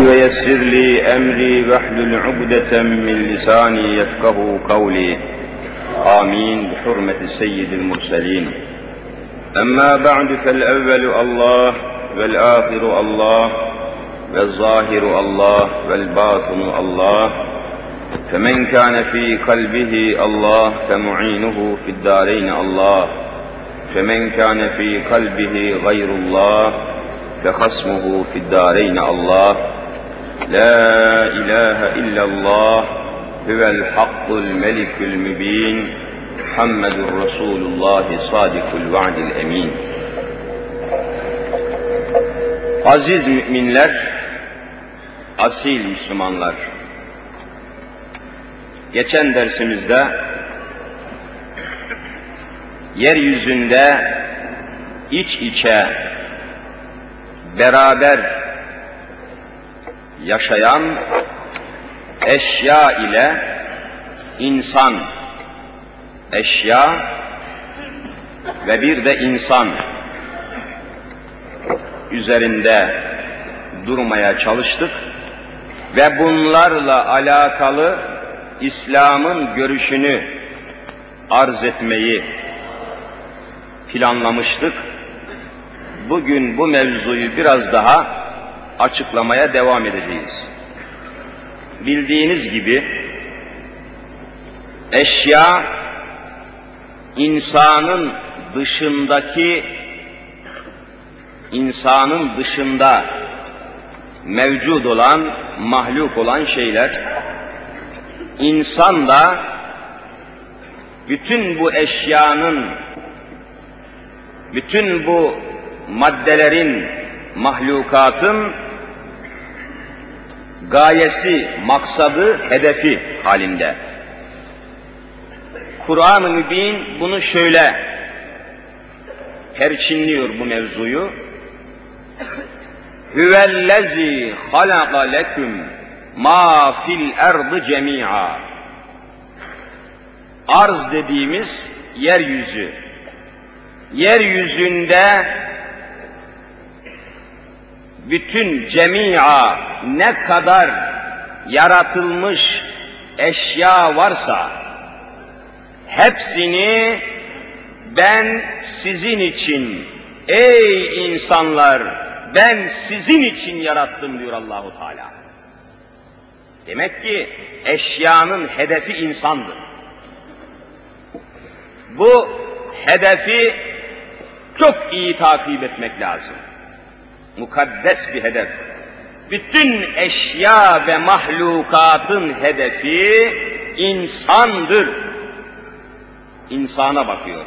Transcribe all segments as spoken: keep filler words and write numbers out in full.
ويسر لي أمري واحلل عقدة من لساني يفقه قولي آمين بحرمة سيد المرسلين. أما بعد فالأول الله والآخر الله والظاهر الله والباطن الله، فمن كان في قلبه الله فمعينه في الدارين الله، فمن كان في قلبه غير الله فخصمه في الدارين الله. لا إله إلا الله هو الحق الملك المبين محمد رسول الله صادق الوعد الأمين. Aziz müminler, asil Müslümanlar, geçen dersimizde yeryüzünde iç içe beraber yaşayan eşya ile insan, eşya ve bir de insan üzerinde durmaya çalıştık ve bunlarla alakalı İslam'ın görüşünü arz etmeyi planlamıştık. Bugün bu mevzuyu biraz daha açıklamaya devam edeceğiz. Bildiğiniz gibi eşya insanın dışındaki insanın dışında mevcut olan, mahluk olan şeyler. İnsan da bütün bu eşyanın, bütün bu maddelerin, mahlukatın gayesi, maksadı, hedefi halinde. Kur'an-ı Mübin bunu şöyle perçinliyor bu mevzuyu. Hüvellezî halaka leküm mâ fil erdı cemî'a. Arz dediğimiz yeryüzü. Yeryüzünde bütün cemî'a, ne kadar yaratılmış eşya varsa hepsini ben sizin için, ey insanlar, ben sizin için yarattım diyor Allahu Teala. Demek ki eşyanın hedefi insandır. Bu hedefi çok iyi takip etmek lazım. Mukaddes bir hedef. Bütün eşya ve mahlukatın hedefi insandır. İnsana bakıyor.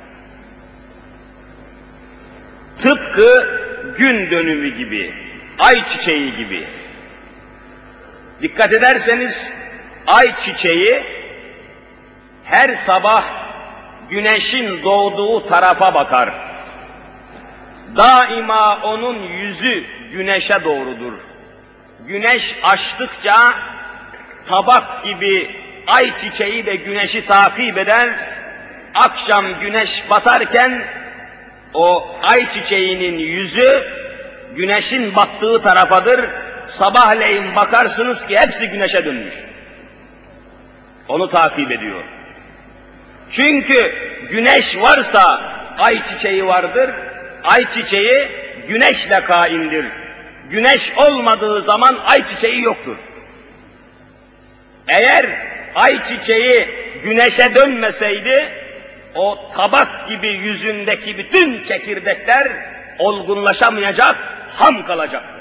Tıpkı gün dönümü gibi, ay çiçeği gibi. Dikkat ederseniz ay çiçeği her sabah güneşin doğduğu tarafa bakar. Daima onun yüzü güneşe doğrudur. Güneş açtıkça tabak gibi ay çiçeği de güneşi takip eder. Akşam güneş batarken o ay çiçeğinin yüzü güneşin battığı tarafadır. Sabahleyin bakarsınız ki hepsi güneşe dönmüş. Onu takip ediyor. Çünkü güneş varsa ay çiçeği vardır. Ay çiçeği güneşle kaimdir. Güneş olmadığı zaman ay çiçeği yoktur. Eğer ay çiçeği güneşe dönmeseydi, o tabak gibi yüzündeki bütün çekirdekler olgunlaşamayacak, ham kalacaktı.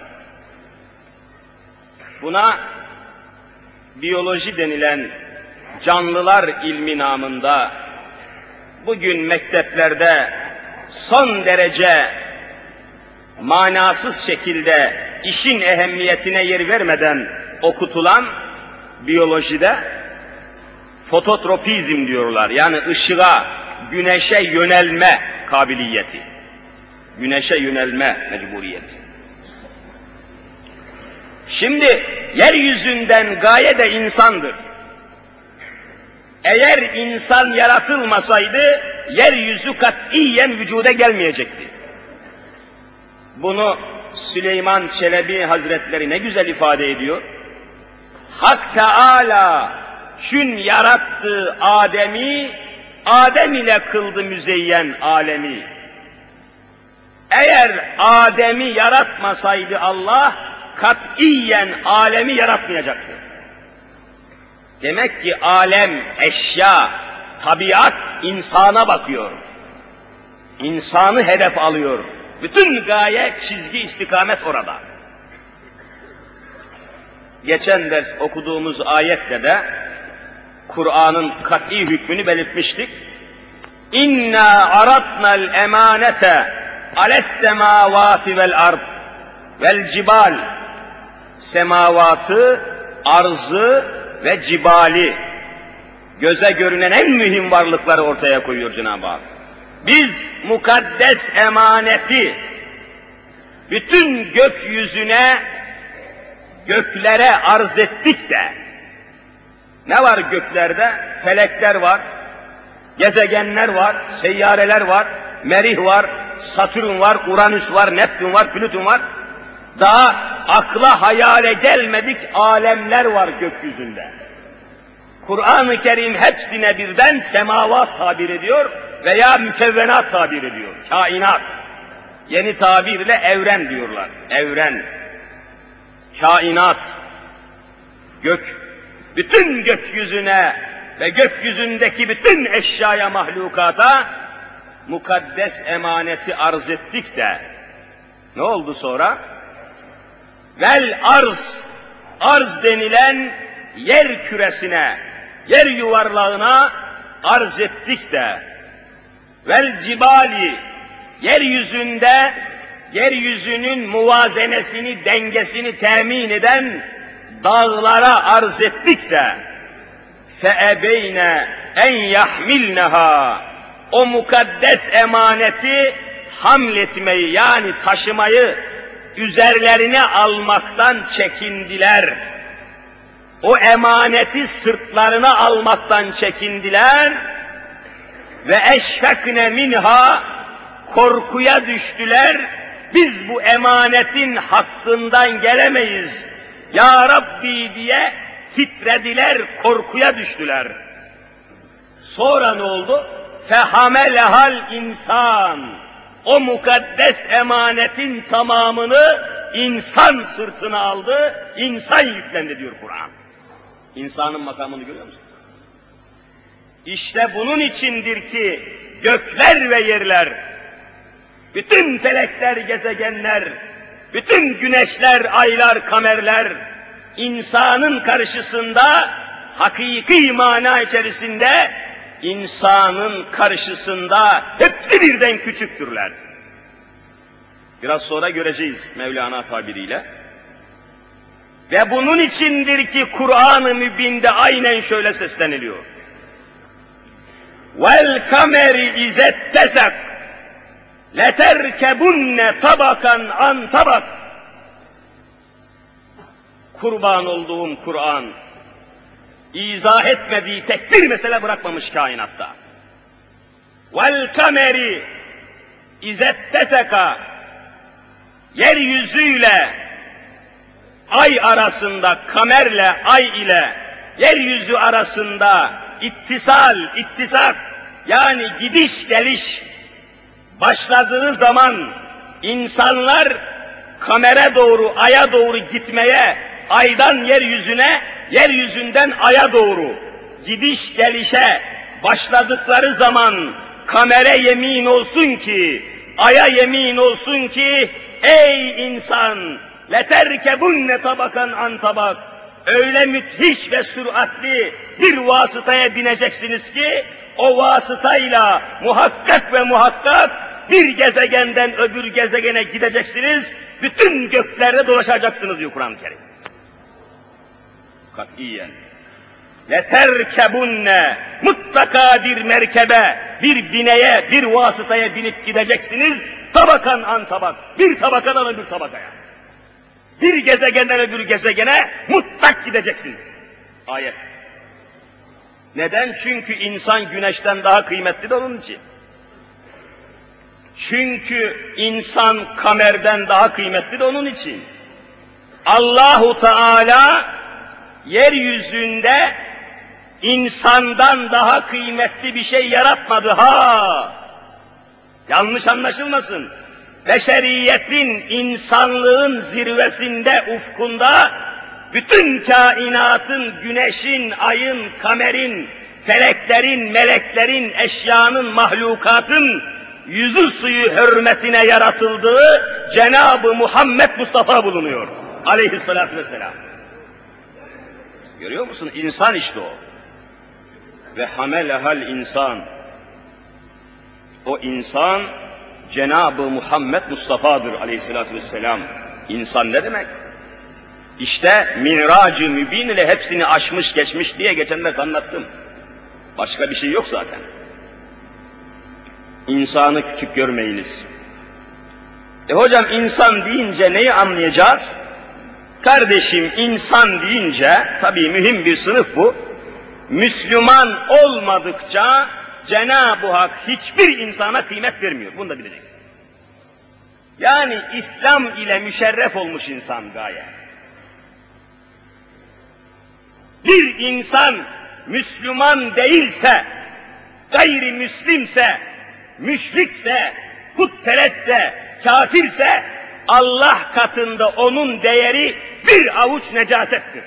Buna biyoloji denilen canlılar ilmi namında bugün mekteplerde son derece manasız şekilde işin ehemmiyetine yer vermeden okutulan biyolojide fototropizm diyorlar. Yani ışığa, güneşe yönelme kabiliyeti. Güneşe yönelme mecburiyeti. Şimdi yeryüzünden gaye de insandır. Eğer insan yaratılmasaydı, yeryüzü katiyen vücuda gelmeyecekti. Bunu Süleyman Çelebi Hazretleri ne güzel ifade ediyor. Hak Teâlâ çün yarattığı Adem'i, Adem ile kıldı müzeyyen alemi. Eğer Adem'i yaratmasaydı Allah, katiyen alemi yaratmayacaktı. Demek ki alem, eşya, tabiat insana bakıyor. İnsanı hedef alıyor. Bütün gaye, çizgi, istikamet orada. Geçen ders okuduğumuz ayette de Kur'an'ın kat'i hükmünü belirtmiştik. İnna aratnal emanete ales semavati vel ard vel cibal. Semavatı, arzı ve cibali, göze görünen en mühim varlıkları ortaya koyuyor Cenab-ı Hak. Biz mukaddes emaneti bütün gökyüzüne, göklere arz ettik de, ne var göklerde? Felekler var, gezegenler var, seyyareler var, Merih var, Satürn var, Uranüs var, Neptün var, Plüton var. Daha akla hayale gelmedik alemler var gökyüzünde. Kur'an-ı Kerim hepsine birden semavat tabir ediyor veya mükevvenat tabir ediyor. Kainat. Yeni tabirle evren diyorlar. Evren. Kainat. Gök. Bütün gökyüzüne ve gökyüzündeki bütün eşyaya, mahlukata mukaddes emaneti arz ettik de ne oldu sonra? Vel arz, arz denilen yer küresine, yer yuvarlağına arz ettik de, vel cibali, yeryüzünde, yeryüzünün muvazenesini, dengesini temin eden dağlara arz ettik de, feebeyne en yahmilneha, o mukaddes emaneti hamletmeyi, yani taşımayı üzerlerine almaktan çekindiler. O emaneti sırtlarına almaktan çekindiler ve eşfekne minha, korkuya düştüler. Biz bu emanetin hakkından gelemeyiz ya Rabbi diye titrediler, korkuya düştüler. Sonra ne oldu? Fehamelehal insan. O mukaddes emanetin tamamını insan sırtına aldı, insan yüklendi diyor Kur'an. İnsanın makamını görüyor musun? İşte bunun içindir ki gökler ve yerler, bütün felekler, gezegenler, bütün güneşler, aylar, kamerler, insanın karşısında, hakiki mana içerisinde, insanın karşısında hepsi birden küçüktürler. Biraz sonra göreceğiz Mevlana tabiriyle. Ve bunun içindir ki Kur'an-ı Mübin'de aynen şöyle sesleniliyor. Vel kameri izettesek leterkebunne tabakan an tabak. Kurban olduğum Kur'an, izah etmediği tek bir mesele bırakmamış kainatta. Vel kameri izetteseka, yeryüzüyle ay arasında, kamerle ay ile yeryüzü arasında ittisal, ittisak, yani gidiş geliş başladığı zaman insanlar kamera doğru, aya doğru gitmeye, aydan yeryüzüne, yeryüzünden aya doğru gidiş gelişe başladıkları zaman kamera yemin olsun ki, aya yemin olsun ki, ey insan, leterkebunne tabakan an tabak, öyle müthiş ve süratli bir vasıtaya bineceksiniz ki, o vasıtayla muhakkak ve muhakkak bir gezegenden öbür gezegene gideceksiniz, bütün göklerde dolaşacaksınız diyor Kur'an-ı Kerim. Katiyen. Leterkebunne, mutlaka bir merkebe, bir bineye, bir vasıtaya binip gideceksiniz, tabakan an tabak, bir tabakadan öbür tabakaya. Bir gezegenden öbür gezegene mutlak gideceksiniz. Ayet. Neden? Çünkü insan güneşten daha kıymetli de onun için. Çünkü insan kamerden daha kıymetli de onun için. Allahu Teala yeryüzünde insandan daha kıymetli bir şey yaratmadı ha. Yanlış anlaşılmasın. Beşeriyetin, insanlığın zirvesinde, ufkunda, bütün kainatın, güneşin, ayın, kamerin, feleklerin, meleklerin, eşyanın, mahlukatın yüzü suyu hürmetine yaratıldığı Cenab-ı Muhammed Mustafa bulunuyor. Aleyhissalatü vesselam. Görüyor musun? İnsan işte o. Ve hamelehal insan. O insan Cenab-ı Muhammed Mustafa'dır aleyhissalatü vesselam. İnsan ne demek? İşte Mirac-ı Mübin ile hepsini aşmış geçmiş diye geçen ders anlattım. Başka bir şey yok zaten. İnsanı küçük görmeyiniz. E hocam insan deyince neyi anlayacağız? Kardeşim insan deyince, tabii mühim bir sınıf bu. Müslüman olmadıkça Cenab-ı Hak hiçbir insana kıymet vermiyor. Bunu da bileceksin. Yani İslam ile müşerref olmuş insan gaye. Bir insan Müslüman değilse, gayrimüslimse, müşrikse, putperestse, kafirse, Allah katında onun değeri bir avuç necasettir.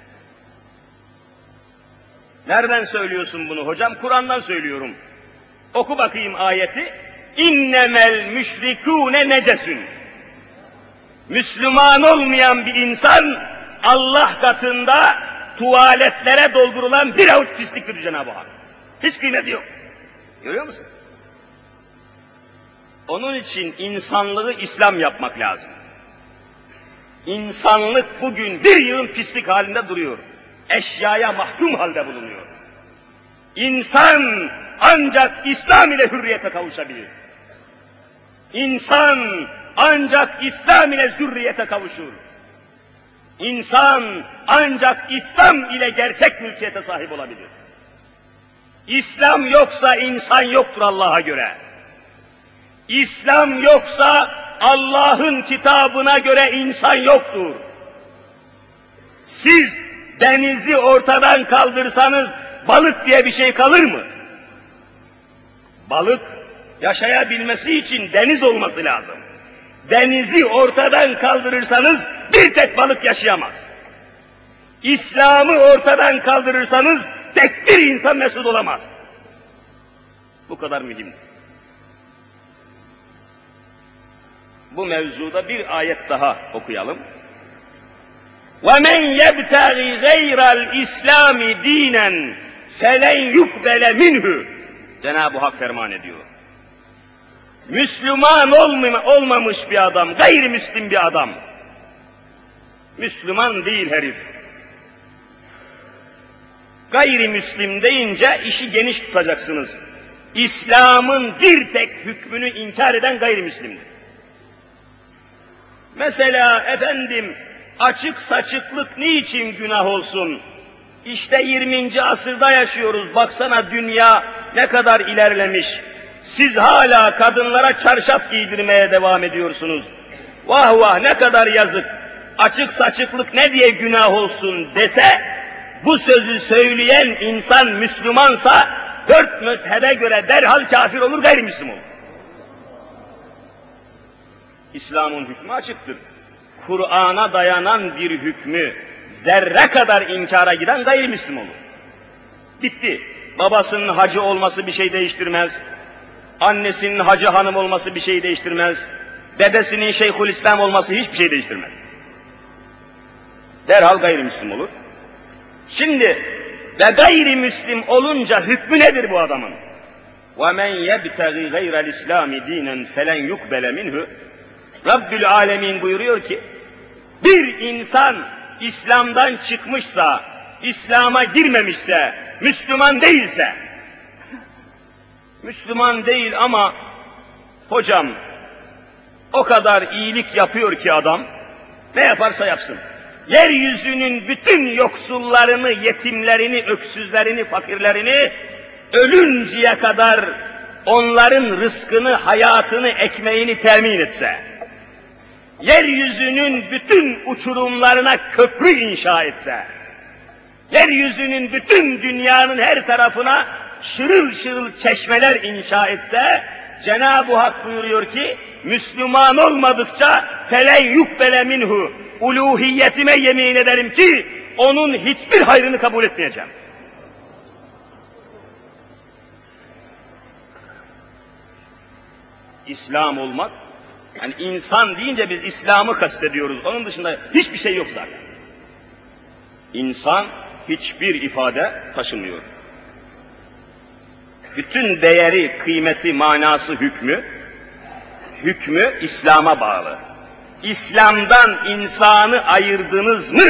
Nereden söylüyorsun bunu hocam? Kur'an'dan söylüyorum. Oku bakayım ayeti. İnnemel müşrikûne necesün. Müslüman olmayan bir insan Allah katında tuvaletlere doldurulan bir avuç pisliktir Cenab-ı Hak. Hiç kıymeti yok. Görüyor musun? Onun için insanlığı İslam yapmak lazım. İnsanlık bugün bir yığın pislik halinde duruyor. Eşyaya mahkum halde bulunuyor. İnsan ancak İslam ile hürriyete kavuşabilir. İnsan ancak İslam ile zürriyete kavuşur. İnsan ancak İslam ile gerçek mülkiyete sahip olabilir. İslam yoksa insan yoktur Allah'a göre. İslam yoksa Allah'ın kitabına göre insan yoktur. Siz denizi ortadan kaldırsanız balık diye bir şey kalır mı? Balık yaşayabilmesi için deniz olması lazım. Denizi ortadan kaldırırsanız bir tek balık yaşayamaz. İslam'ı ortadan kaldırırsanız tek bir insan mesut olamaz. Bu kadar mühim. Bu mevzuda bir ayet daha okuyalım. وَمَنْ يَبْتَغِ غَيْرَ الْاِسْلَامِ دِينًا فَلَنْ يُقْبَلَ مِنْهُ Cenab-ı Hak ferman ediyor. Müslüman olmamış bir adam, gayrimüslim bir adam. Müslüman değil herif. Gayrimüslim deyince işi geniş tutacaksınız. İslam'ın bir tek hükmünü inkar eden gayrimüslimdir. Mesela efendim, açık saçıklık niçin günah olsun? İşte yirminci asırda yaşıyoruz, baksana dünya ne kadar ilerlemiş. Siz hala kadınlara çarşaf giydirmeye devam ediyorsunuz. Vah vah ne kadar yazık. Açık saçıklık ne diye günah olsun dese, bu sözü söyleyen insan Müslümansa, dört mezhebe göre derhal kafir olur, gayrimüslim olur. İslam'ın hükmü açıktır. Kur'an'a dayanan bir hükmü zerre kadar inkara giden gayrimüslim olur. Bitti. Babasının hacı olması bir şey değiştirmez. Annesinin hacı hanım olması bir şey değiştirmez. Dedesinin Şeyhülislam olması hiçbir şey değiştirmez. Derhal gayrimüslim olur. Şimdi ve gayrimüslim olunca hükmü nedir bu adamın? وَمَنْ يَبْتَغِ غَيْرَ الْاِسْلَامِ دِينًا فَلَنْ يُقْبَلَ مِنْهُ Rabbül Alemin buyuruyor ki, bir insan İslam'dan çıkmışsa, İslam'a girmemişse, Müslüman değilse, Müslüman değil ama hocam o kadar iyilik yapıyor ki adam, ne yaparsa yapsın. Yeryüzünün bütün yoksullarını, yetimlerini, öksüzlerini, fakirlerini ölünceye kadar onların rızkını, hayatını, ekmeğini temin etse, yeryüzünün bütün uçurumlarına köprü inşa etse, yeryüzünün bütün dünyanın her tarafına şırıl şırıl çeşmeler inşa etse, Cenab-ı Hak buyuruyor ki, Müslüman olmadıkça felen yukbele minhu, uluhiyetime yemin ederim ki, onun hiçbir hayrını kabul etmeyeceğim. İslam olmak, yani insan deyince biz İslam'ı kastediyoruz, onun dışında hiçbir şey yok zaten. İnsan hiçbir ifade taşımıyor. Bütün değeri, kıymeti, manası, hükmü, hükmü İslam'a bağlı. İslam'dan insanı ayırdınız mı,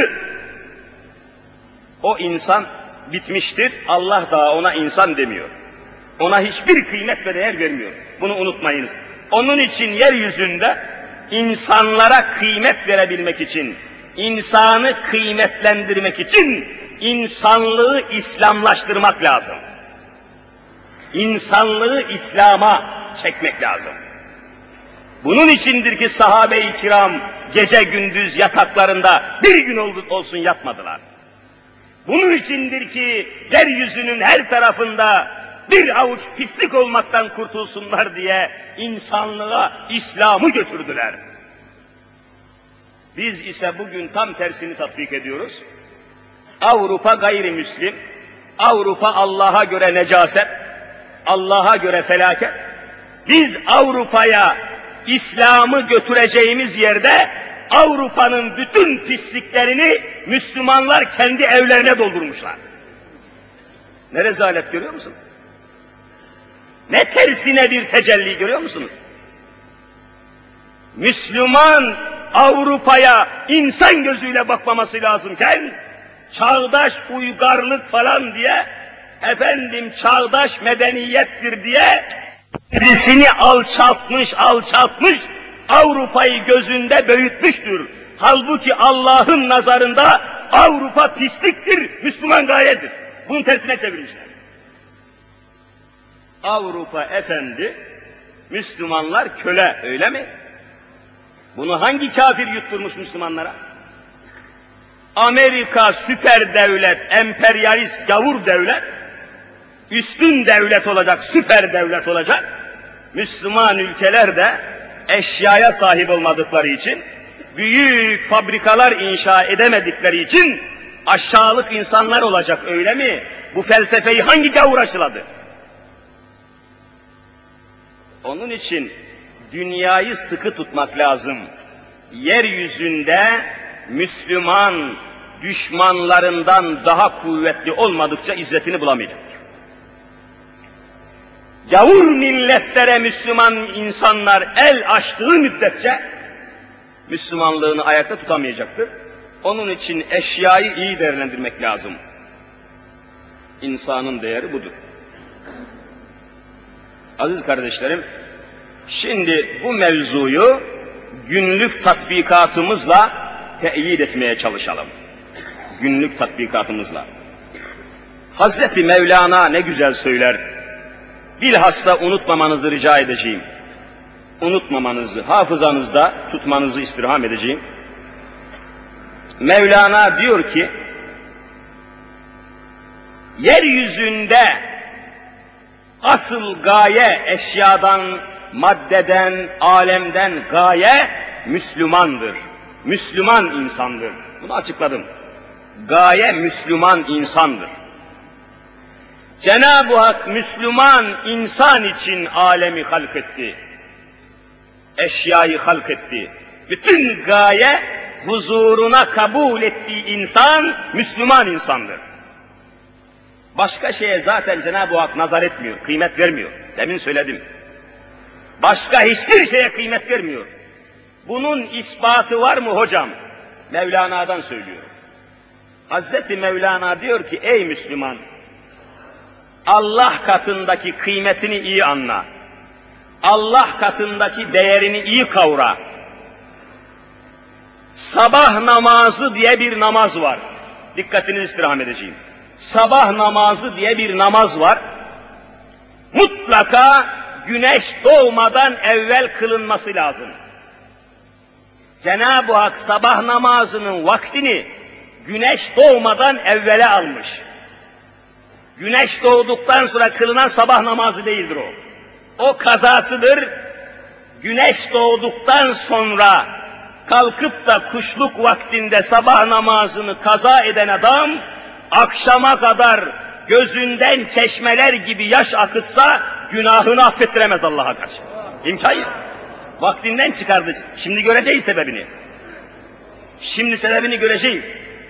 o insan bitmiştir, Allah daha ona insan demiyor. Ona hiçbir kıymet ve değer vermiyor. Bunu unutmayınız. Onun için yeryüzünde insanlara kıymet verebilmek için, insanı kıymetlendirmek için insanlığı İslamlaştırmak lazım. İnsanlığı İslam'a çekmek lazım. Bunun içindir ki sahabe-i kiram gece gündüz yataklarında bir gün olsun yatmadılar. Bunun içindir ki yeryüzünün her tarafında bir avuç pislik olmaktan kurtulsunlar diye insanlığa İslam'ı götürdüler. Biz ise bugün tam tersini tatbik ediyoruz. Avrupa gayrimüslim, Avrupa Allah'a göre necaset, Allah'a göre felaket. Biz Avrupa'ya İslam'ı götüreceğimiz yerde Avrupa'nın bütün pisliklerini Müslümanlar kendi evlerine doldurmuşlar. Ne rezalet görüyor musunuz? Ne tersine bir tecelli görüyor musunuz? Müslüman Avrupa'ya insan gözüyle bakmaması lazımken çağdaş uygarlık falan diye, efendim çağdaş medeniyettir diye kendisini alçaltmış, alçaltmış, Avrupa'yı gözünde büyütmüştür. Halbuki Allah'ın nazarında Avrupa pisliktir, Müslüman gayedir. Bunun tersine çevirmişler. Avrupa efendi, Müslümanlar köle, öyle mi? Bunu hangi kafir yutturmuş Müslümanlara? Amerika süper devlet, emperyalist, gavur devlet, üstün devlet olacak, süper devlet olacak. Müslüman ülkeler de eşyaya sahip olmadıkları için, büyük fabrikalar inşa edemedikleri için aşağılık insanlar olacak, öyle mi? Bu felsefeyi hangi gavur aşıladı? Onun için dünyayı sıkı tutmak lazım. Yeryüzünde Müslüman düşmanlarından daha kuvvetli olmadıkça izzetini bulamayacaktır. Gavur milletlere Müslüman insanlar el açtığı müddetçe Müslümanlığını ayakta tutamayacaktır. Onun için eşyayı iyi değerlendirmek lazım. İnsanın değeri budur. Aziz kardeşlerim, şimdi bu mevzuyu günlük tatbikatımızla teyit etmeye çalışalım. Günlük tatbikatımızla. Hazreti Mevlana ne güzel söyler. Bilhassa unutmamanızı rica edeceğim. Unutmamanızı, hafızanızda tutmanızı istirham edeceğim. Mevlana diyor ki, yeryüzünde asıl gaye eşyadan, maddeden, alemden gaye Müslümandır. Müslüman insandır. Bunu açıkladım. Gaye Müslüman insandır. Cenab-ı Hak Müslüman insan için alemi halk etti. Eşyayı halk etti. Bütün gaye huzuruna kabul ettiği insan Müslüman insandır. Başka şeye zaten Cenab-ı Hak nazar etmiyor, kıymet vermiyor. Demin söyledim. Başka hiçbir şeye kıymet vermiyor. Bunun ispatı var mı hocam? Mevlana'dan söylüyor. Hazreti Mevlana diyor ki, ey Müslüman, Allah katındaki kıymetini iyi anla. Allah katındaki değerini iyi kavra. Sabah namazı diye bir namaz var. Dikkatinizi istirham edeceğim. Sabah namazı diye bir namaz var. Mutlaka güneş doğmadan evvel kılınması lazım. Cenab-ı Hak sabah namazının vaktini güneş doğmadan evvele almış. Güneş doğduktan sonra kılınan sabah namazı değildir o. O kazasıdır. Güneş doğduktan sonra kalkıp da kuşluk vaktinde sabah namazını kaza eden adam, akşama kadar gözünden çeşmeler gibi yaş akıtsa günahını affettiremez Allah'a karşı. İmkan yok. Vaktinden çıkardı. Şimdi göreceğiz sebebini. Şimdi sebebini göreceğiz.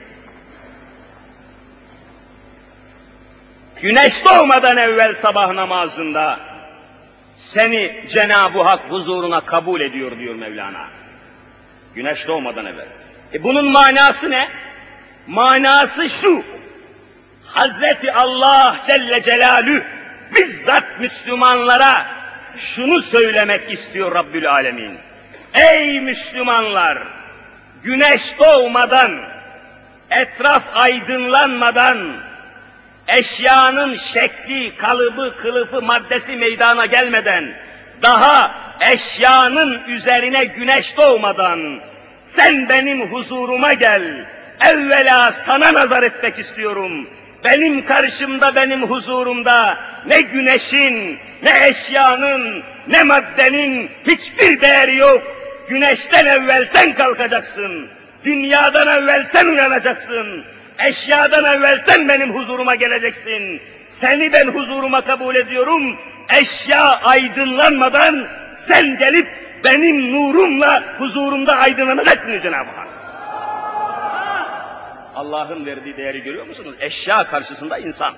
Güneş doğmadan evvel sabah namazında seni Cenab-ı Hak huzuruna kabul ediyor diyor Mevlana. Güneş doğmadan evvel. E bunun manası ne? Manası şu: Hazreti Allah Celle Celaluhu bizzat Müslümanlara şunu söylemek istiyor Rabbül Alemin. Ey Müslümanlar! Güneş doğmadan, etraf aydınlanmadan, eşyanın şekli, kalıbı, kılıfı, maddesi meydana gelmeden, daha eşyanın üzerine güneş doğmadan, sen benim huzuruma gel, evvela sana nazar etmek istiyorum. Benim karşımda, benim huzurumda ne güneşin, ne eşyanın, ne maddenin hiçbir değeri yok. Güneşten evvel sen kalkacaksın, dünyadan evvel sen uyanacaksın, eşyadan evvel sen benim huzuruma geleceksin. Seni ben huzuruma kabul ediyorum, eşya aydınlanmadan sen gelip benim nurumla huzurumda aydınlanacaksın Cenab-ı Hak. Allah'ın verdiği değeri görüyor musunuz? Eşya karşısında insan.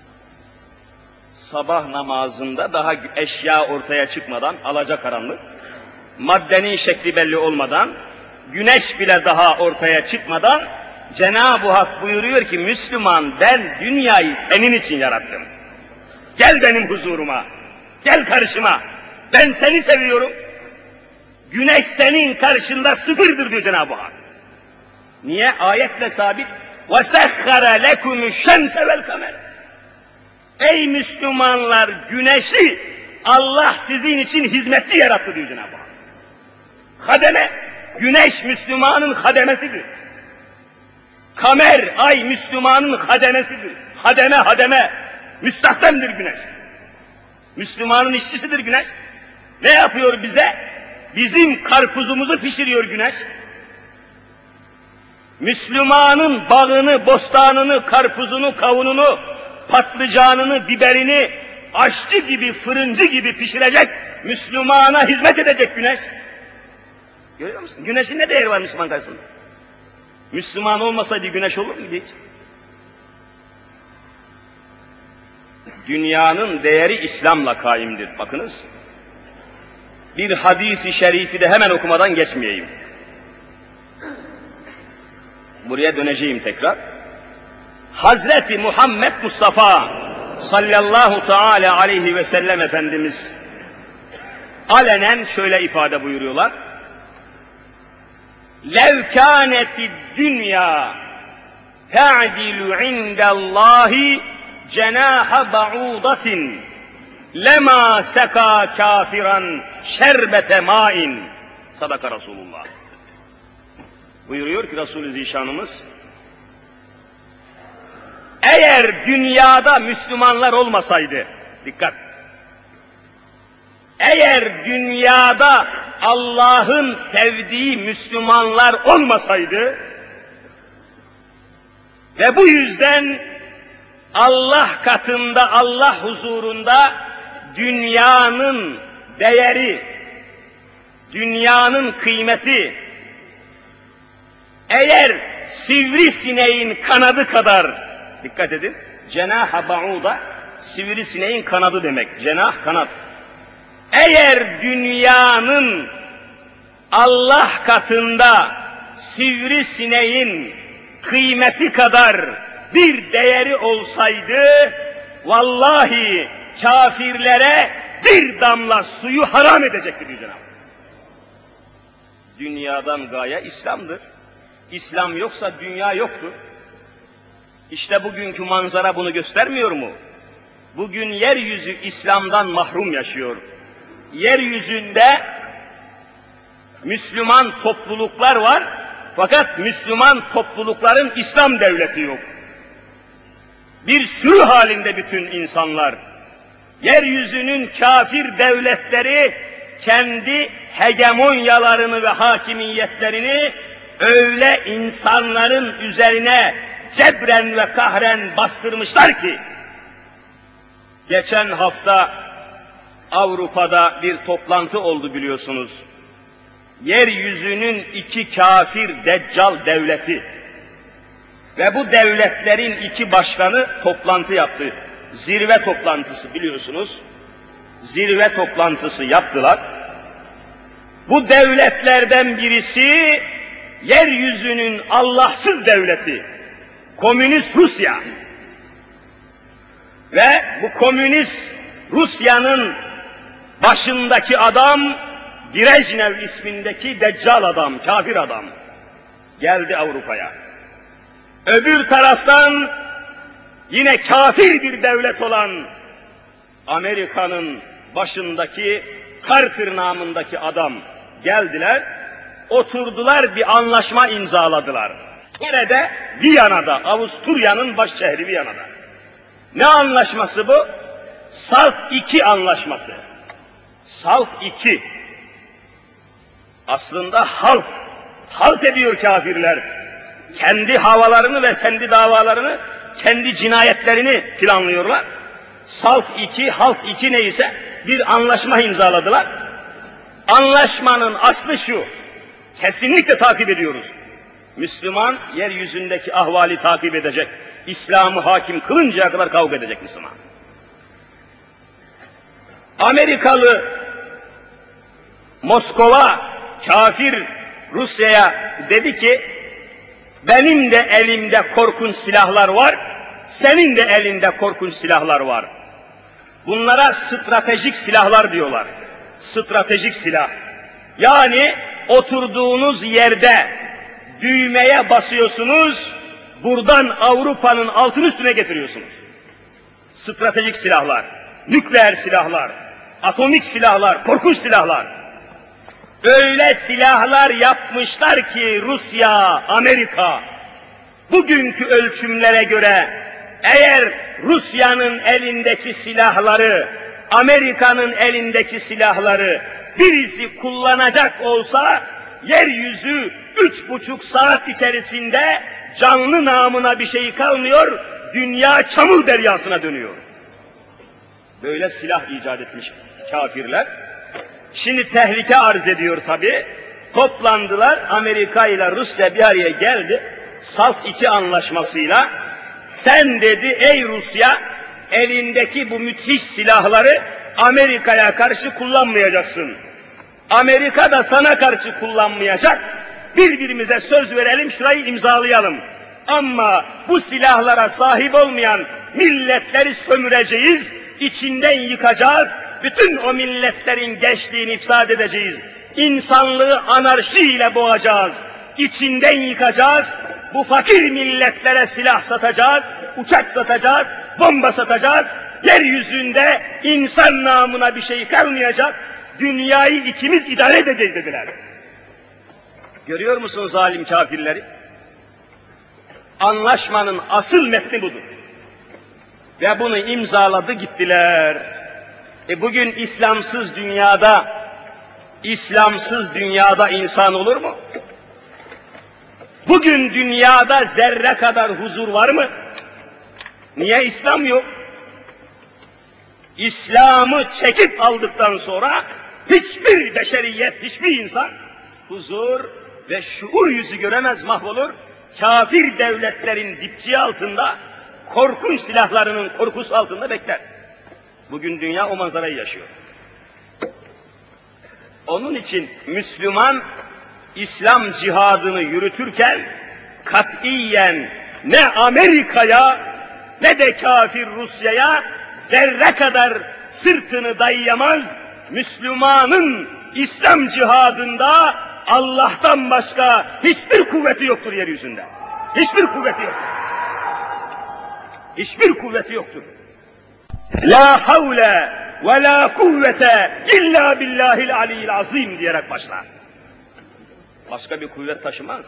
Sabah namazında daha eşya ortaya çıkmadan, alacakaranlık, maddenin şekli belli olmadan, güneş bile daha ortaya çıkmadan Cenab-ı Hak buyuruyor ki, Müslüman, ben dünyayı senin için yarattım. Gel benim huzuruma, gel karşıma, ben seni seviyorum. Güneş senin karşında sıfırdır diyor Cenab-ı Hak. Niye? Ayetle sabit. وَسَخَّرَ لَكُمُ الشَّمْسَ وَالْقَمَرَ. Ey Müslümanlar, güneşi Allah sizin için hizmetçi yarattı diyor Cenab-ı Hak. Hademe, güneş Müslümanın hademesidir. Kamer, ay Müslümanın hademesidir. Hademe, hademe, müstahdemdir güneş. Müslümanın işçisidir güneş. Ne yapıyor bize? Bizim karpuzumuzu pişiriyor güneş. Müslümanın bağını, bostanını, karpuzunu, kavununu, patlıcanını, biberini aşçı gibi, fırıncı gibi pişirecek, Müslümana hizmet edecek güneş. Görüyor musun? Güneşin ne değeri var Müslüman karşısında? Müslüman olmasaydı güneş olur muydu hiç? Dünyanın değeri İslam'la kaimdir. Bakınız. Bir hadis-i şerifi de hemen okumadan geçmeyeyim. Buraya döneceğim tekrar. Hazreti Muhammed Mustafa sallallahu teala aleyhi ve sellem Efendimiz alenen şöyle ifade buyuruyorlar. لَوْ كَانَتِ الدُّنْيَا تَعْدِلُ عِنْدَ اللّٰهِ جَنَاحَ بَعُوضَةٍ لَمَا سَكَى كَافِرًا شَرْبَةَ مَاءٍ. Sadaka Resulullah. Buyuruyor ki Resul-i Zişanımız, eğer dünyada Müslümanlar olmasaydı, dikkat, eğer dünyada Allah'ın sevdiği Müslümanlar olmasaydı ve bu yüzden Allah katında, Allah huzurunda dünyanın değeri, dünyanın kıymeti, eğer sivrisineğin kanadı kadar, dikkat edin, cenah-ı ba'uda, sivrisineğin kanadı demek, cenah kanat. Eğer dünyanın Allah katında sivrisineğin kıymeti kadar bir değeri olsaydı, vallahi kafirlere bir damla suyu haram edecekti diyor Cenab-ı Hak. Dünyadan gaye İslam'dır. İslam yoksa dünya yoktur. İşte bugünkü manzara bunu göstermiyor mu? Bugün yeryüzü İslam'dan mahrum yaşıyor. yeryüzünde Müslüman topluluklar var, fakat Müslüman toplulukların İslam devleti yok. Bir sürü halinde bütün insanlar, yeryüzünün kafir devletleri kendi hegemonyalarını ve hakimiyetlerini öyle insanların üzerine cebren ve kahren bastırmışlar ki, geçen hafta Avrupa'da bir toplantı oldu biliyorsunuz. Yeryüzünün iki kafir deccal devleti ve bu devletlerin iki başkanı toplantı yaptı. Zirve toplantısı biliyorsunuz. Zirve toplantısı yaptılar. Bu devletlerden birisi yeryüzünün Allahsız devleti, Komünist Rusya. Ve bu Komünist Rusya'nın başındaki adam, Brejnev ismindeki deccal adam, kafir adam, geldi Avrupa'ya. Öbür taraftan yine kafir bir devlet olan Amerika'nın başındaki Carter namındaki adam geldiler, oturdular, bir anlaşma imzaladılar. Nerede? Viyana'da, Avusturya'nın baş şehri Viyana'da. Ne anlaşması bu? Salt iki anlaşması. Salt iki. Aslında halt, halt ediyor kafirler. Kendi havalarını ve kendi davalarını, kendi cinayetlerini planlıyorlar. Salt iki, halt iki neyse bir anlaşma imzaladılar. Anlaşmanın aslı şu, kesinlikle takip ediyoruz. Müslüman yeryüzündeki ahvali takip edecek. İslam'ı hakim kılıncaya kadar kavga edecek Müslüman. Amerikalı Moskova kafir Rusya'ya dedi ki, benim de elimde korkunç silahlar var, senin de elinde korkunç silahlar var. Bunlara stratejik silahlar diyorlar. Stratejik silah. Yani oturduğunuz yerde düğmeye basıyorsunuz, buradan Avrupa'nın altın üstüne getiriyorsunuz. Stratejik silahlar, nükleer silahlar, atomik silahlar, korkunç silahlar. Öyle silahlar yapmışlar ki Rusya, Amerika, bugünkü ölçümlere göre eğer Rusya'nın elindeki silahları, Amerika'nın elindeki silahları birisi kullanacak olsa, yeryüzü üç buçuk saat içerisinde canlı namına bir şey kalmıyor, dünya çamur deryasına dönüyor. Böyle silah icat etmiş kafirler. Şimdi tehlike arz ediyor tabi. Toplandılar, Amerika ile Rusya bir araya geldi. Salt iki anlaşmasıyla, sen dedi ey Rusya, elindeki bu müthiş silahları Amerika'ya karşı kullanmayacaksın. Amerika da sana karşı kullanmayacak. Birbirimize söz verelim, şurayı imzalayalım. Ama bu silahlara sahip olmayan milletleri sömüreceğiz, içinden yıkacağız, bütün o milletlerin gençliğini ifsad edeceğiz. İnsanlığı anarşiyle boğacağız, içinden yıkacağız, bu fakir milletlere silah satacağız, uçak satacağız, bomba satacağız, yeryüzünde insan namına bir şey kalmayacak, dünyayı ikimiz idare edeceğiz dediler. Görüyor musun zalim kafirleri? Anlaşmanın asıl metni budur. Ve bunu imzaladı gittiler. E bugün İslamsız dünyada, İslamsız dünyada insan olur mu? Bugün dünyada zerre kadar huzur var mı? Niye İslam yok? İslam'ı çekip aldıktan sonra hiçbir beşeriyet, hiçbir insan huzur ve şuur yüzü göremez, mahvolur. Kafir devletlerin dipçiği altında, korkunç silahlarının korkusu altında bekler. Bugün dünya o manzarayı yaşıyor. Onun için Müslüman, İslam cihadını yürütürken katiyen ne Amerika'ya ne de kafir Rusya'ya zerre kadar sırtını dayayamaz. Müslümanın İslam cihadında Allah'tan başka hiçbir kuvveti yoktur yeryüzünde. Hiçbir kuvveti yoktur. Hiçbir kuvveti yoktur. La havle ve la kuvvete illa billahil aliyyil azim diyerek başlar. Başka bir kuvvet taşımaz.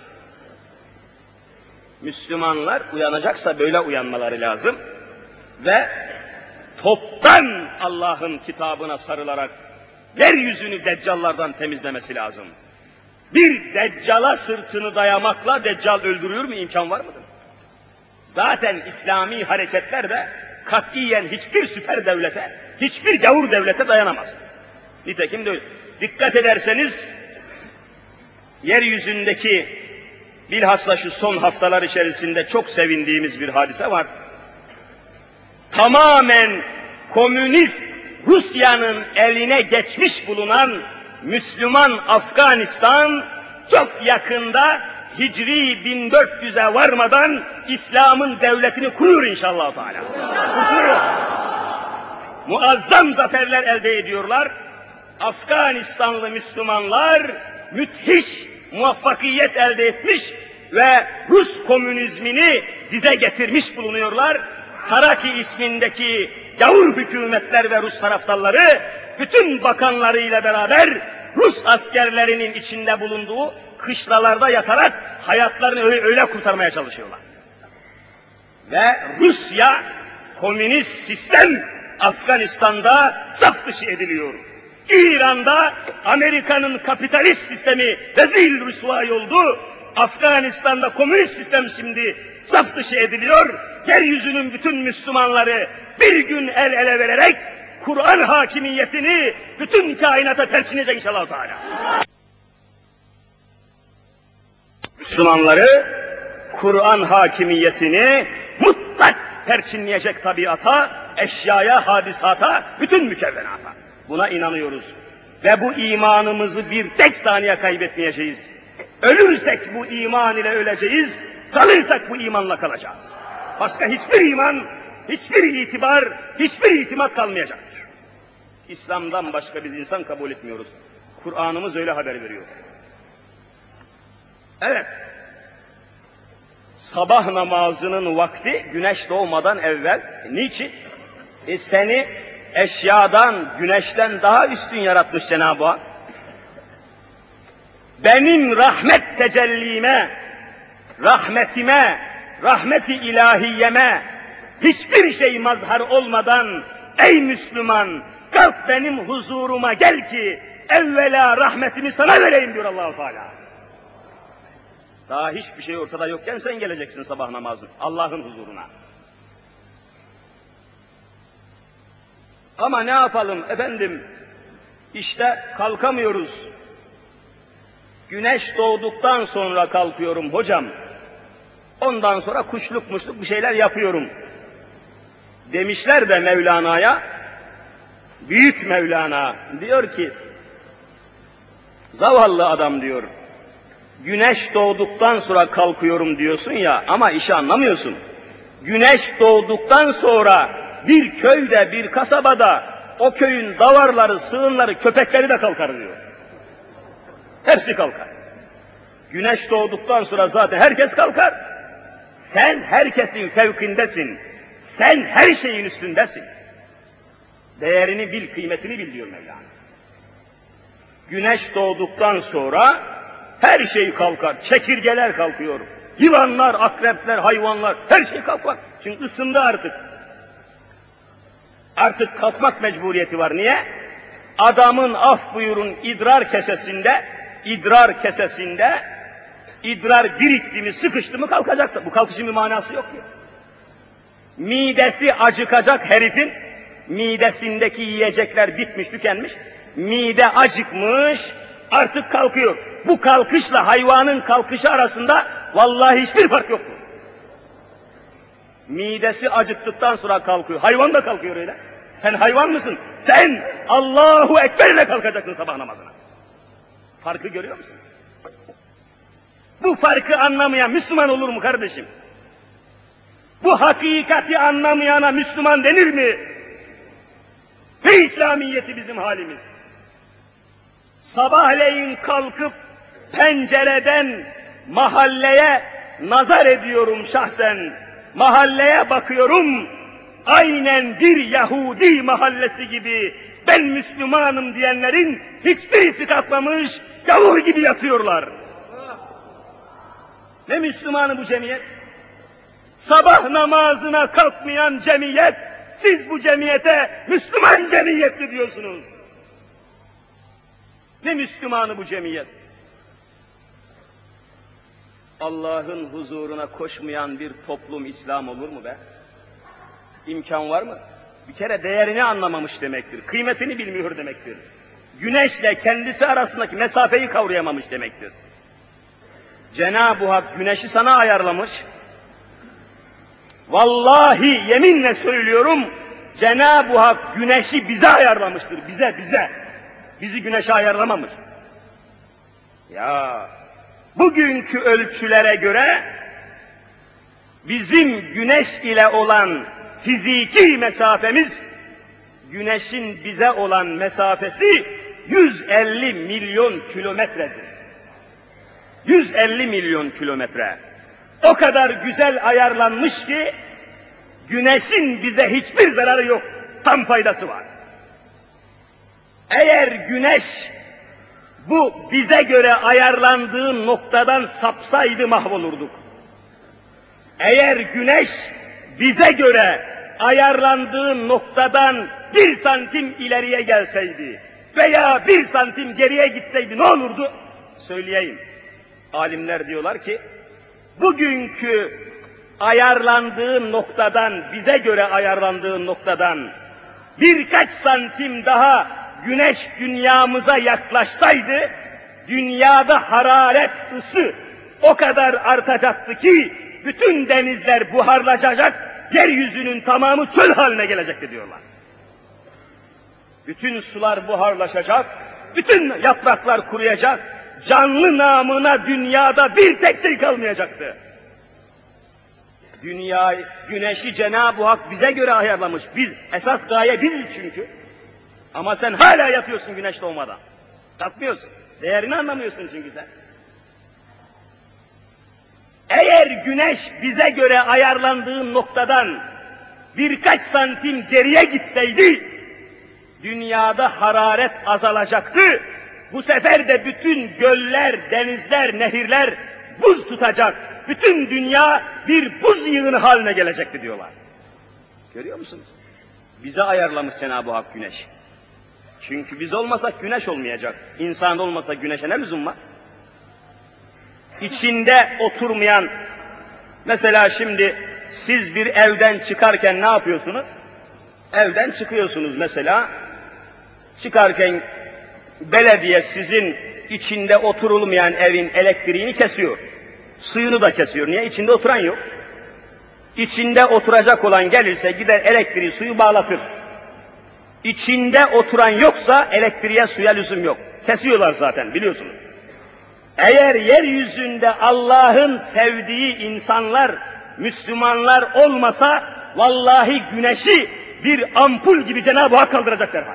Müslümanlar uyanacaksa böyle uyanmaları lazım ve toptan Allah'ın kitabına sarılarak yeryüzünü deccallardan temizlemesi lazım. Bir deccala sırtını dayamakla deccal öldürüyor mu? İmkan var mıdır? Zaten İslami hareketler de katiyen hiçbir süper devlete, hiçbir gavur devlete dayanamaz. Nitekim de öyle. Dikkat ederseniz yeryüzündeki bilhassa şu son haftalar içerisinde çok sevindiğimiz bir hadise var. Tamamen komünist Rusya'nın eline geçmiş bulunan Müslüman Afganistan çok yakında Hicri bin dört yüze varmadan İslam'ın devletini kurur inşallah Teala. Kuruyor. Muazzam zaferler elde ediyorlar. Afganistanlı Müslümanlar müthiş muvaffakiyet elde etmiş ve Rus komünizmini dize getirmiş bulunuyorlar. Taraki ismindeki gavur hükümetler ve Rus taraftarları bütün bakanlarıyla beraber Rus askerlerinin içinde bulunduğu kışlalarda yatarak hayatlarını öyle, öyle kurtarmaya çalışıyorlar. Ve Rusya komünist sistem Afganistan'da saf dışı ediliyor. İran'da Amerika'nın kapitalist sistemi rezil rüsvay oldu. Afganistan'da komünist sistem şimdi saf dışı ediliyor. Yeryüzünün bütün Müslümanları bir gün el ele vererek Kur'an hakimiyetini bütün kainata perçinleyecek inşallah Teala. Müslümanları Kur'an hakimiyetini mutlak perçinleyecek tabiata, eşyaya, hadisata, bütün mükevvenata. Buna inanıyoruz. Ve bu imanımızı bir tek saniye kaybetmeyeceğiz. Ölürsek bu iman ile öleceğiz, kalırsak bu imanla kalacağız. Başka hiçbir iman, hiçbir itibar, hiçbir itimat kalmayacaktır. İslam'dan başka biz insan kabul etmiyoruz. Kur'an'ımız öyle haber veriyor. Evet, sabah namazının vakti güneş doğmadan evvel. Niçin? E seni eşyadan, güneşten daha üstün yaratmış Cenab-ı Hak. Benim rahmet tecellime, rahmetime, rahmeti ilahiyeme hiçbir şey mazhar olmadan ey Müslüman kalk benim huzuruma gel ki evvela rahmetimi sana vereyim diyor Allah-u Teala. Daha hiçbir şey ortada yokken sen geleceksin sabah namazı Allah'ın huzuruna. Ama ne yapalım efendim, işte kalkamıyoruz. Güneş doğduktan sonra kalkıyorum hocam. Ondan sonra kuşluk muşluk bir şeyler yapıyorum. Demişler de Mevlana'ya, büyük Mevlana diyor ki, zavallı adam diyor, güneş doğduktan sonra kalkıyorum diyorsun ya ama işi anlamıyorsun. Güneş doğduktan sonra bir köyde, bir kasabada o köyün davarları, sığınları, köpekleri de kalkar diyor. Hepsi kalkar. Güneş doğduktan sonra zaten herkes kalkar. Sen herkesin fevkindesin. Sen her şeyin üstündesin. Değerini bil, kıymetini bil diyor Mevlana. Güneş doğduktan sonra her şey kalkar. Çekirgeler kalkıyor. Yılanlar, akrepler, hayvanlar, her şey kalkar. Çünkü ısındı artık. Artık kalkmak mecburiyeti var. Niye? Adamın af buyurun idrar kesesinde, idrar kesesinde, idrar birikti mi, sıkıştı mı kalkacak. Bu kalkışın bir manası yok ki. Midesi acıkacak herifin, midesindeki yiyecekler bitmiş, tükenmiş, mide acıkmış, artık kalkıyor. Bu kalkışla hayvanın kalkışı arasında vallahi hiçbir fark yoktur. Midesi acıktıktan sonra kalkıyor. Hayvan da kalkıyor öyle. Sen hayvan mısın? Sen Allahu Ekber ile kalkacaksın sabah namazına. Farkı görüyor musun? Bu farkı anlamayan Müslüman olur mu kardeşim? Bu hakikati anlamayana Müslüman denir mi? Ve İslamiyeti bizim halimiz. Sabahleyin kalkıp pencereden mahalleye nazar ediyorum şahsen. Mahalleye bakıyorum, aynen bir Yahudi mahallesi gibi ben Müslümanım diyenlerin hiçbirisi kalkmamış, gavur gibi yatıyorlar. Ne Müslümanı bu cemiyet? Sabah namazına kalkmayan cemiyet, siz bu cemiyete Müslüman cemiyeti diyorsunuz. Ne Müslümanı bu cemiyet? Allah'ın huzuruna koşmayan bir toplum İslam olur mu be? İmkan var mı? Bir kere değerini anlamamış demektir, kıymetini bilmiyor demektir. Güneşle kendisi arasındaki mesafeyi kavrayamamış demektir. Cenab-ı Hak güneşi sana ayarlamış. Vallahi yeminle söylüyorum, Cenab-ı Hak güneşi bize ayarlamıştır, bize, bize. Bizi güneşe ayarlamamış. Ya, bugünkü ölçülere göre, bizim güneş ile olan fiziki mesafemiz, güneşin bize olan mesafesi yüz elli milyon kilometredir. yüz elli milyon kilometre. O kadar güzel ayarlanmış ki, güneşin bize hiçbir zararı yok, tam faydası var. Eğer güneş, bu bize göre ayarlandığı noktadan sapsaydı mahvolurduk. Eğer güneş, bize göre ayarlandığı noktadan bir santim ileriye gelseydi veya bir santim geriye gitseydi ne olurdu? Söyleyeyim. Alimler diyorlar ki, bugünkü ayarlandığı noktadan, bize göre ayarlandığı noktadan birkaç santim daha güneş dünyamıza yaklaşsaydı, dünyada hararet, ısı o kadar artacaktı ki, bütün denizler buharlaşacak, yeryüzünün tamamı çöl haline gelecekti diyorlar. Bütün sular buharlaşacak, bütün yapraklar kuruyacak, canlı namına dünyada bir tek şey kalmayacaktı. Dünya, güneşi Cenab-ı Hak bize göre ayarlamış. Biz, esas gaye biziz çünkü. Ama sen hala yatıyorsun güneş doğmadan. Kalkmıyorsun. Değerini anlamıyorsun çünkü sen. Eğer güneş bize göre ayarlandığı noktadan birkaç santim geriye gitseydi, dünyada hararet azalacaktı. Bu sefer de bütün göller, denizler, nehirler buz tutacak. Bütün dünya bir buz yığını haline gelecekti diyorlar. Görüyor musunuz? Bize ayarlamış Cenab-ı Hak güneş. Çünkü biz olmasak güneş olmayacak. İnsan olmasa güneşe ne lüzum var? İçinde oturmayan, mesela şimdi siz bir evden çıkarken ne yapıyorsunuz? Evden çıkıyorsunuz mesela. Çıkarken belediye sizin içinde oturulmayan evin elektriğini kesiyor. Suyunu da kesiyor. Niye? İçinde oturan yok. İçinde oturacak olan gelirse gider elektriği, suyu bağlatır. İçinde oturan yoksa elektriğe, suya lüzum yok. Kesiyorlar zaten, biliyorsunuz. Eğer yeryüzünde Allah'ın sevdiği insanlar, Müslümanlar olmasa, vallahi güneşi bir ampul gibi Cenab-ı Hak kaldıracak derhal.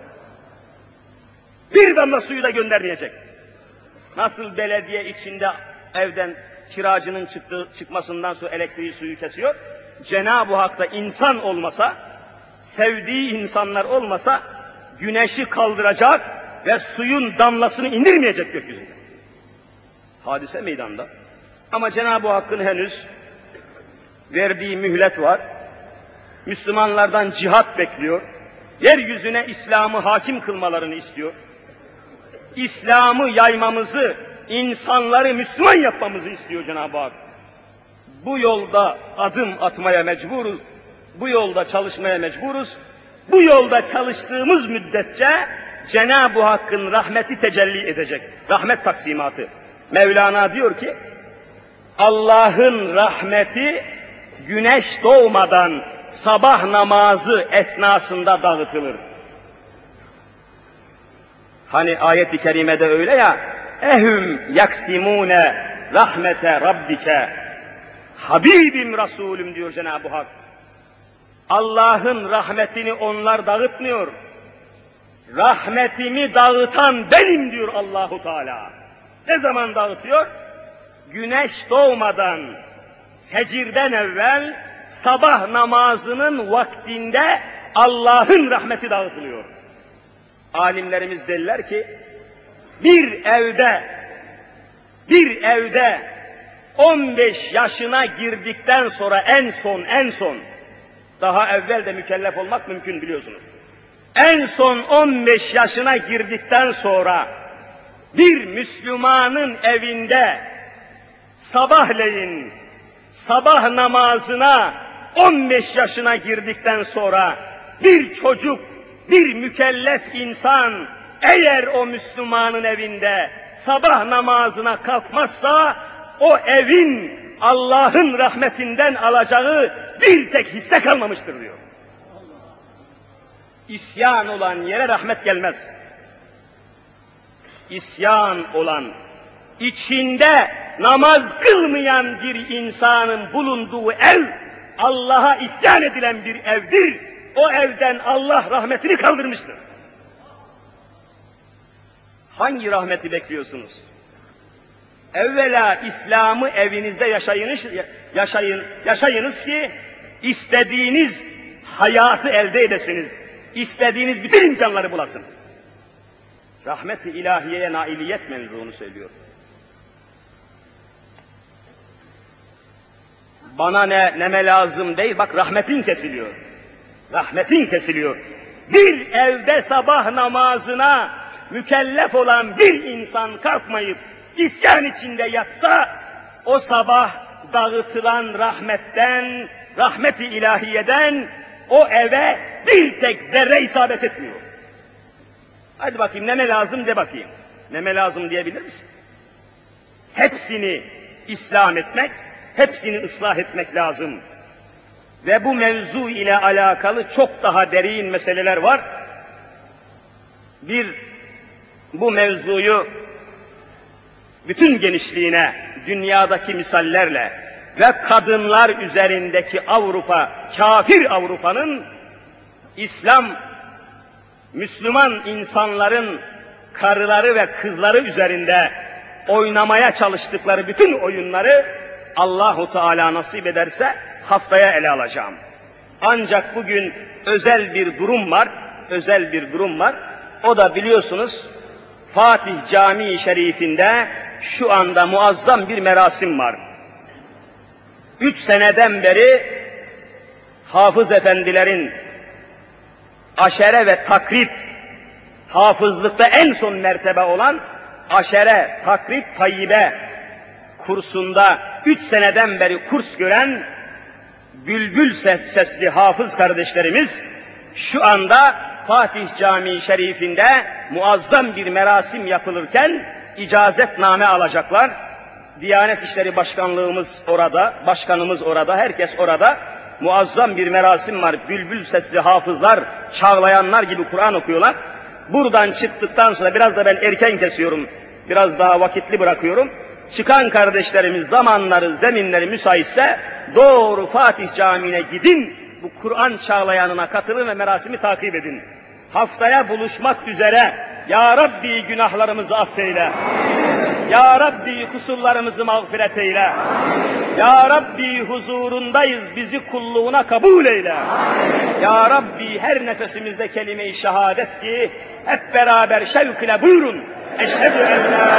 Bir damla suyu da göndermeyecek. Nasıl belediye içinde evden kiracının çıktığı, çıkmasından sonra elektriği, suyu kesiyor, Cenab-ı Hak da insan olmasa, sevdiği insanlar olmasa, güneşi kaldıracak ve suyun damlasını indirmeyecek gökyüzüne. Hadise meydanda. Ama Cenab-ı Hakk'ın henüz verdiği mühlet var. Müslümanlardan cihat bekliyor. Yeryüzüne İslam'ı hakim kılmalarını istiyor. İslam'ı yaymamızı, insanları Müslüman yapmamızı istiyor Cenab-ı Hak. Bu yolda adım atmaya mecburuz. Bu yolda çalışmaya mecburuz. Bu yolda çalıştığımız müddetçe Cenab-ı Hakk'ın rahmeti tecelli edecek. Rahmet taksimatı. Mevlana diyor ki, Allah'ın rahmeti güneş doğmadan sabah namazı esnasında dağıtılır. Hani ayet-i kerimede öyle ya, ehum yaksimune rahmete rabbike, Habibim Resulüm diyor Cenab-ı Hak. Allah'ın rahmetini onlar dağıtmıyor. Rahmetimi dağıtan benim diyor Allahu Teala. Ne zaman dağıtıyor? Güneş doğmadan, fecirden evvel sabah namazının vaktinde Allah'ın rahmeti dağıtılıyor. Alimlerimiz derler ki, bir evde, bir evde on beş yaşına girdikten sonra en son, en son, daha evvel de mükellef olmak mümkün biliyorsunuz. En son on beş yaşına girdikten sonra bir Müslümanın evinde sabahleyin sabah namazına on beş yaşına girdikten sonra bir çocuk, bir mükellef insan eğer o Müslümanın evinde sabah namazına kalkmazsa o evin Allah'ın rahmetinden alacağı bir tek hisse kalmamıştır diyor. İsyan olan yere rahmet gelmez. İsyan olan, içinde namaz kılmayan bir insanın bulunduğu ev, Allah'a isyan edilen bir evdir. O evden Allah rahmetini kaldırmıştır. Hangi rahmeti bekliyorsunuz? Evvela İslam'ı evinizde yaşayınız, yaşayın, yaşayınız ki istediğiniz hayatı elde edesiniz. İstediğiniz bütün imkanları bulasınız. Rahmet-i ilahiyeye nailiyet mevzuunu söylüyor. Bana ne, neme lazım değil, bak rahmetin kesiliyor. Rahmetin kesiliyor. Bir evde sabah namazına mükellef olan bir insan kalkmayıp isyan içinde yatsa, o sabah dağıtılan rahmetten, rahmet-i ilahiyeden o eve bir tek zerre isabet etmiyor. Hadi bakayım neme lazım de bakayım. Neme lazım diyebilir misin? Hepsini İslam etmek, hepsini ıslah etmek lazım. Ve bu mevzu ile alakalı çok daha derin meseleler var. Bir, bu mevzuyu bütün genişliğine, dünyadaki misallerle ve kadınlar üzerindeki Avrupa, kafir Avrupa'nın İslam, Müslüman insanların karıları ve kızları üzerinde oynamaya çalıştıkları bütün oyunları Allahu Teala nasip ederse haftaya ele alacağım. Ancak bugün özel bir durum var, özel bir durum var. O da biliyorsunuz Fatih Camii Şerifinde şu anda muazzam bir merasim var. Üç seneden beri hafız efendilerin aşere ve takrib, hafızlıkta en son mertebe olan aşere, takrib, tayyibe kursunda üç seneden beri kurs gören bülbül sesli hafız kardeşlerimiz şu anda Fatih Camii Şerifinde muazzam bir merasim yapılırken icazetname alacaklar. Diyanet İşleri Başkanlığımız orada, başkanımız orada, herkes orada. Muazzam bir merasim var. Bülbül sesli hafızlar, çağlayanlar gibi Kur'an okuyorlar. Buradan çıktıktan sonra biraz da ben erken kesiyorum. Biraz daha vakitli bırakıyorum. Çıkan kardeşlerimiz zamanları, zeminleri müsaitse doğru Fatih Camii'ne gidin. Bu Kur'an çağlayanına katılın ve merasimi takip edin. Haftaya buluşmak üzere. Ya Rabbi günahlarımızı affeyle. Ya Rabbi kusurlarımızı mağfiret eyle. Ya Rabbi huzurundayız, bizi kulluğuna kabul eyle. Ya Rabbi her nefesimizde kelime-i şehadet ki hep beraber şevk ile buyurun. Eşhedü en la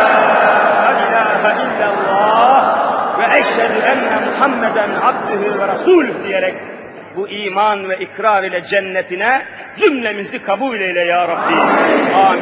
ilahe illallah ve eşhedü enne Muhammeden abdühü ve rasulüh diyerek bu iman ve ikrar ile cennetine cümlemizi kabul eyle ya Rabbi. Amin.